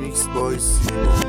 میکس بای سیما.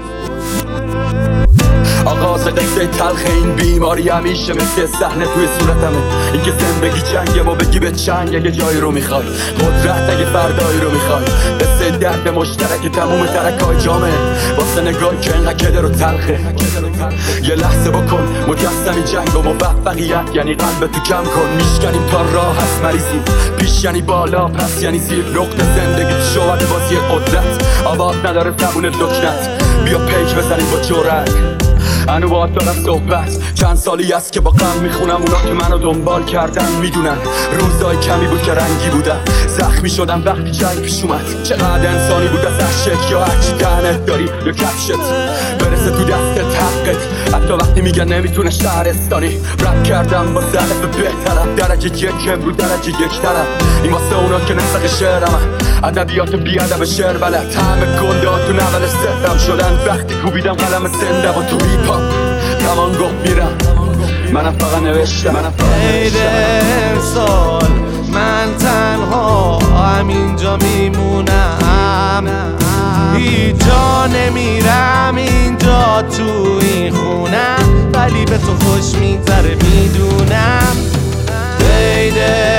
آغاز قصه تلخ این بیماری همیشه مثل صحنه توی صورتمه. اینکه زندگی جنگه و بگی به چنگ اگه جایی رو میخوای، قدرت اگه فردایی رو میخوای. قصه درد مشترک تموم ترکای جامعه واسه نگاهی که اینقدر کدر و تلخه. یه لحظه بکن مجسمی جنگ و موفقیت یعنی قلبتو کم کن. میشکنیم تا راه هست مریضیم، پیش یعنی بالا پس یعنی زیر. نقطه زندگی تو شواده بازی قدرت، آواز نداره زبون دکنت. بیا پیک بزنیم با جرأت. انو باید دارم صحبت. چند سالی است که با غم میخونم اونا که منو دنبال کردن میدونن روزای کمی بود که رنگی بودم، زخمی شدم وقتی جنگ پیش اومد. چقدر انسانی بود از عشق یا هرچی دهنت داری یا کفشت برسه تو دستت حقت. حتی وقتی میگن نمیتونه شهرستانی رپ کردم با ظرف بهترم. درجه یکم رو درجه یک ترم. این واسه اونا که نسق شعرم ادبیات بیادب شعر بلد. همه گنده تو نول سفرم شدن وقتی کوبیدم قلم زنده و تو هیپ هاپ تمام گفت میرم. منم فقط نوشتم عید امسال من تنها همینجا میمونم، هیچ جا نمیرم اینجا تو این خونم، ولی به تو خوش میگذره میدونم. عید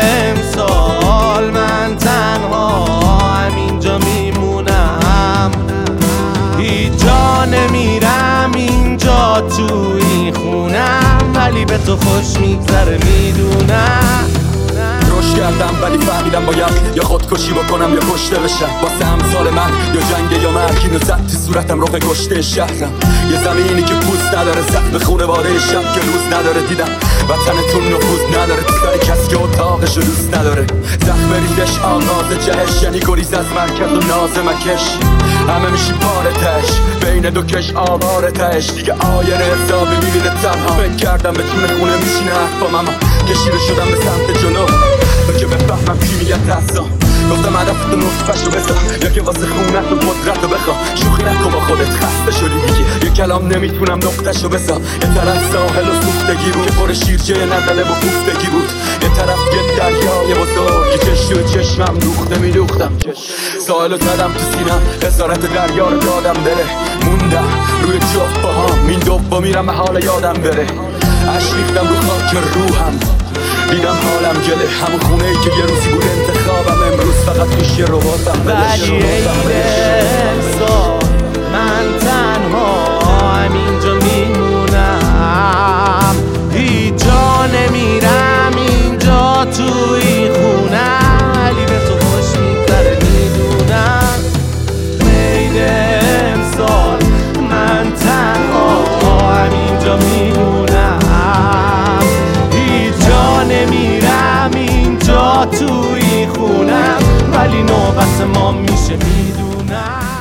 امسال من تنها همینجا میمونم، هیچ جا نمیرم اینجا تو این خونم، ولی به تو خوش میگذره میدونم. روش کردم ولی فهمیدم باید یا خودکشی بکنم یا کشته بشم. واسه امثال من یا جنگ یا مرگ. اینو زد تو صورتم رخ کشته شهرم. یه زمینی که پوست نداره، زخم خونواده شب که روز نداره. دیدم وطنتون نفوذ نداره تو سر کسی که اتاقشو دوست نداره. زخم ریزش آغاز جهش یعنی گریز از مرکز و ناز مکش. همه میشی پاره تش بین دو کش آواره تش. دیگه آینه حسابی میبینه تنها. فکر کردم بتونه خونه میشینه حرفام اما کشیده شدم به سمت جلو تا که بفهمم کی میگه تحصا. گفتم هدفتو نطفشو بسا یا که واسه خونت و قدرتو بخوا. شوخی نکن با خودت خسته شدی دیگه. یه کلام نمیتونم نقطشو بسا. یه طرف ساحل و سوختگی بود که پر شیرجه ندله و کوفتگی بود. یه طرف یه دریای بزرگ که چشم و چشمم دوخته میدوختم. ساحلو زدم تو سینم، اسارت دریا رو دادم بره. موندم روی جفت باهام این دوبا میرم حال یادم بره. عشق ریختم رو خاک روحم، دیدم حالم گله. همون خونه ای که یه روزی بود انتخابم، امروز فقط توش یه رباتم. ولی عید امسال من تنها همینجا میمونم، هیچ جا نمیرم اینجا تو این خونم، ولی به تو خوش میگذره میدونم. عید امسال من تنها همینجا میمونم، هیچ جا نمیرم اینجا تو این خونم، ولی نوبت ما میشه میدونم.